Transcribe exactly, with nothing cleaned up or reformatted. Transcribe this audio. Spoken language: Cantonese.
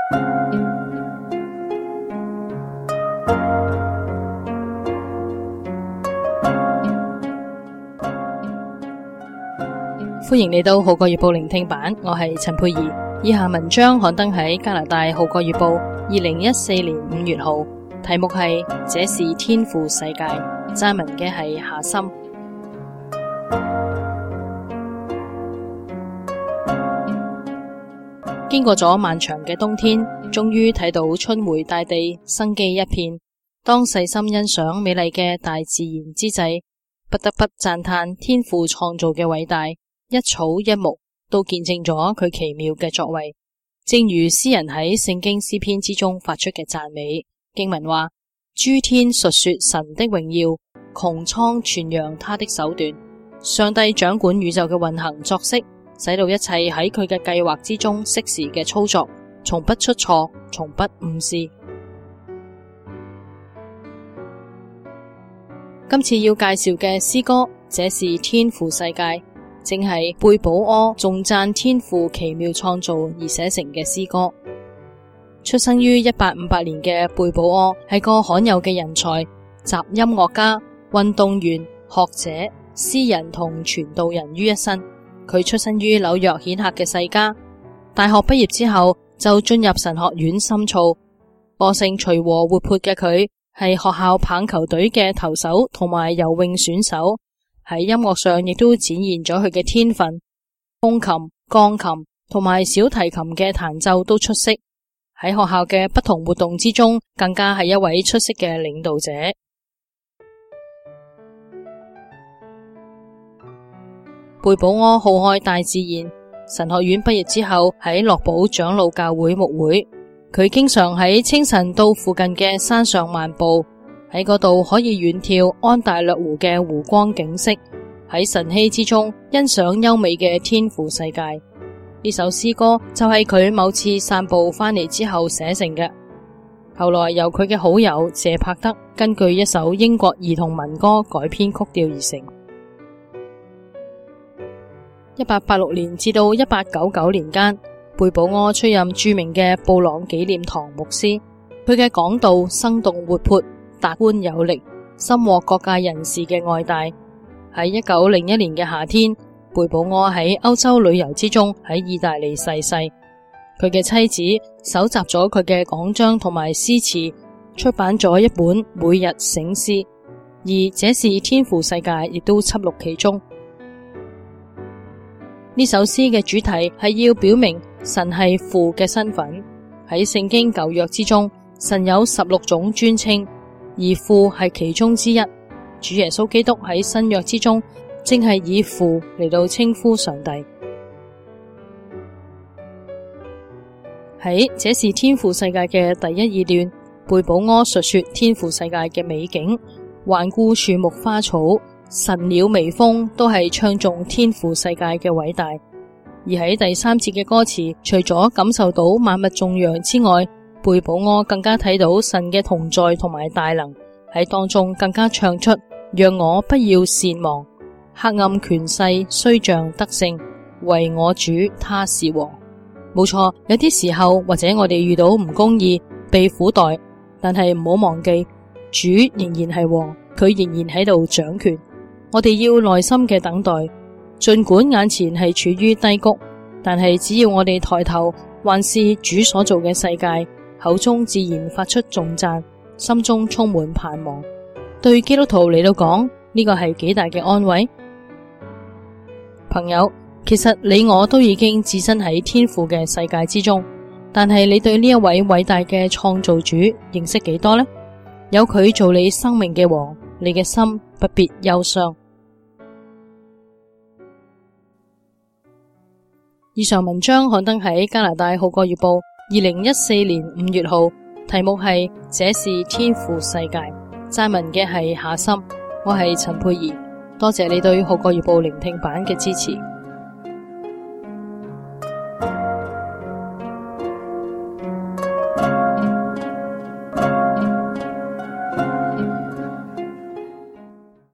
歡迎嚟到《號角月報》聆聽版，我係陳佩儀。以下文章刊登喺加拿大《號角月報》二零一四年五月號，題目係《這是天父世界》，撰文嘅係夏森。經過咗漫長嘅冬天，終於睇到春回大地，生機一片。當細心欣賞美麗嘅大自然之際，不得不讚嘆天父創造嘅偉大。一草一木都見證咗佢奇妙嘅作為，正如詩人喺聖經詩篇之中發出嘅讚美。經文話：諸天述說神的榮耀，穹蒼傳揚他的手段。上帝掌管宇宙嘅運行作息，使到一切喺佢嘅計劃之中適時嘅操作，從不出錯，從不誤事。今次要介紹嘅詩歌，這是天父世界，正係貝保柯頌讚天父奇妙創造而寫成嘅詩歌。出生於一八五八年嘅貝保柯係個罕有嘅人才，集音樂家、運動員、學者、詩人同傳道人於一身。佢出身於紐約顯赫嘅世家，大學畢業之後就進入神學院深造。個性隨和活潑嘅佢係學校棒球隊嘅投手同埋游泳選手。喺音樂上亦都展現咗佢嘅天分，風琴、鋼琴同埋小提琴嘅彈奏都出色。喺學校嘅不同活動之中，更加係一位出色嘅領導者。貝保柯好愛大自然，神學院畢業之後喺樂寶長老教會牧會，佢經常喺清晨到附近嘅山上漫步。喺嗰度可以遠眺安大略湖嘅湖光景色，喺晨曦之中欣賞優美嘅天父世界。呢首詩歌就係佢某次散步翻嚟之後寫成嘅，後來由佢嘅好友謝柏德根據一首英國兒童民歌改編曲調而成。一八八六年至到一八九九年間，貝保柯出任著名嘅布朗紀念堂牧師，佢嘅講道生動活潑，達觀有力，深獲各界人士嘅愛戴。喺一九零一年嘅夏天，貝保柯喺歐洲旅遊之中喺意大利逝世。佢嘅妻子搜集咗佢嘅講章同埋詩詞，出版咗一本每日醒詩，而這是天父世界亦都輯錄其中。呢首詩嘅主題係要表明神係父嘅身份。喺聖經舊約之中，神有十六種尊稱，而父係其中之一。主耶穌基督喺新約之中，正係以父嚟到稱呼上帝。喺這是天父世界嘅第一二段，貝保柯述說天父世界嘅美景，環顧樹木花草、神鳥微風，都係唱頌天父世界嘅偉大。而喺第三節嘅歌詞，除咗感受到萬物頌揚之外，貝保柯更加睇到神嘅同在同埋大能，喺當中更加唱出讓我不要善忘，黑暗權勢雖像得勝，唯我主他是王。冇錯，有啲時候或者我哋遇到唔公義被苦待，但係唔好忘記主仍然係王，佢仍然喺度掌權。我哋要耐心嘅等待，盡管眼前係處於低谷，但係只要我哋抬頭，還是主所做嘅世界，口中自然發出頌讚，心中充滿盼望。對基督徒嚟到講，呢個係幾大嘅安慰。朋友，其實你我都已經置身喺天父嘅世界之中，但係你對呢一位偉大嘅創造主認識幾多呢？有佢做你生命嘅王，你嘅心不必憂傷。以上文章刊登喺加拿大《號角月報》二零一四年五月號，題目係這是天父世界，撰文嘅係夏森。我係陳佩儀，多謝你對《號角月報》聆聽版嘅支持。